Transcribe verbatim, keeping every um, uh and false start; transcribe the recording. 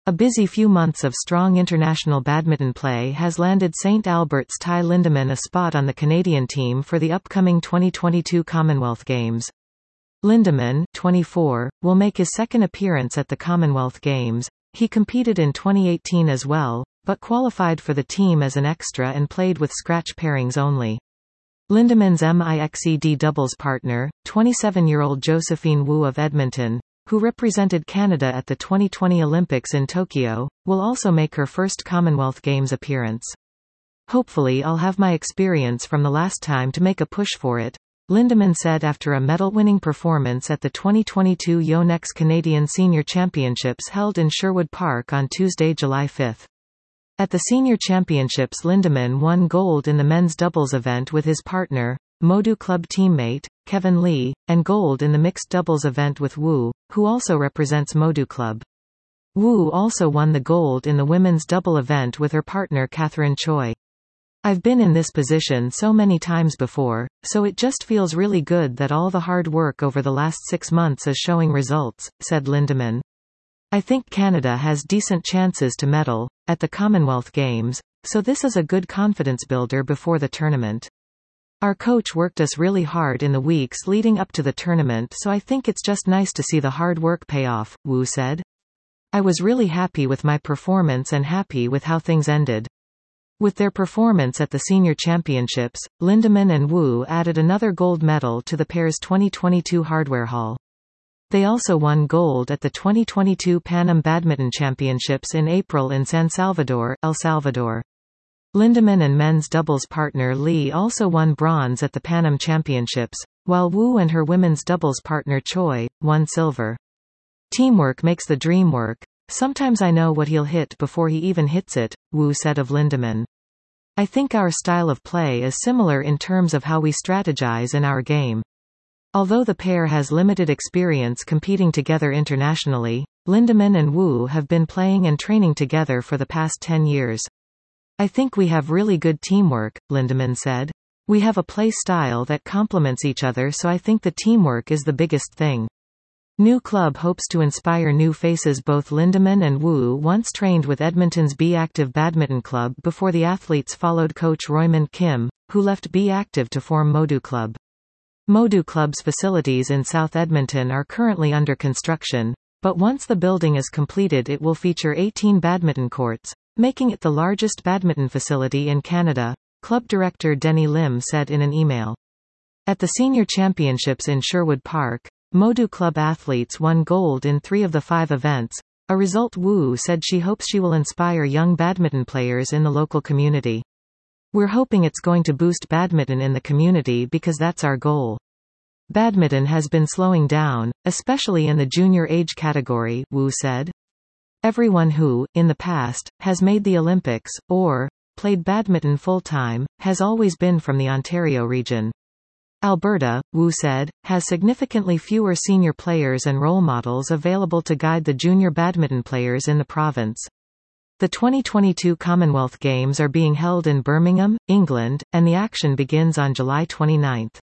A busy few months of strong international badminton play has landed Saint Albert's Ty Lindemann a spot on the Canadian team for the upcoming twenty twenty-two Commonwealth Games. Lindemann, twenty-four, will make his second appearance at the Commonwealth Games. He competed in twenty eighteen as well, but qualified for the team as an extra and played with scratch pairings only. Lindemann's mixed doubles partner, twenty-seven-year-old Josephine Wu of Edmonton, who represented Canada at the twenty twenty Olympics in Tokyo, will also make her first Commonwealth Games appearance. "Hopefully I'll have my experience from the last time to make a push for it," Lindemann said after a medal-winning performance at the twenty twenty-two Yonex Canadian Senior Championships held in Sherwood Park on Tuesday, July fifth. At the Senior Championships, Lindemann won gold in the men's doubles event with his partner, Modu Club teammate, Kevin Lee, and gold in the mixed doubles event with Wu, who also represents Modu Club. Wu also won the gold in the women's double event with her partner Catherine Choi. "I've been in this position so many times before, so it just feels really good that all the hard work over the last six months is showing results," said Lindemann. "I think Canada has decent chances to medal at the Commonwealth Games, so this is a good confidence builder before the tournament. Our coach worked us really hard in the weeks leading up to the tournament, so I think it's just nice to see the hard work pay off," Wu said. "I was really happy with my performance and happy with how things ended." With their performance at the Senior Championships, Lindemann and Wu added another gold medal to the pair's twenty twenty-two hardware haul. They also won gold at the twenty twenty-two Pan Am Badminton Championships in April in San Salvador, El Salvador. Lindemann and men's doubles partner Lee also won bronze at the Pan Am Championships, while Wu and her women's doubles partner Choi won silver. "Teamwork makes the dream work. Sometimes I know what he'll hit before he even hits it," Wu said of Lindemann. "I think our style of play is similar in terms of how we strategize in our game." Although the pair has limited experience competing together internationally, Lindemann and Wu have been playing and training together for the past ten years. "I think we have really good teamwork," Lindemann said. "We have a play style that complements each other, so I think the teamwork is the biggest thing." New club hopes to inspire new faces. Both Lindemann and Wu once trained with Edmonton's Be Active Badminton Club before the athletes followed coach Roymond Kim, who left Be Active to form Modu Club. Modu Club's facilities in South Edmonton are currently under construction, but once the building is completed it will feature eighteen badminton courts, making it the largest badminton facility in Canada, club director Denny Lim said in an email. At the Senior Championships in Sherwood Park, Modu Club athletes won gold in three of the five events, a result Wu said she hopes she will inspire young badminton players in the local community. "We're hoping it's going to boost badminton in the community because that's our goal. Badminton has been slowing down, especially in the junior age category," Wu said. "Everyone who, in the past, has made the Olympics, or played badminton full-time, has always been from the Ontario region. Alberta," Wu said, "has significantly fewer senior players and role models available to guide the junior badminton players in the province." The twenty twenty-two Commonwealth Games are being held in Birmingham, England, and the action begins on July twenty-ninth.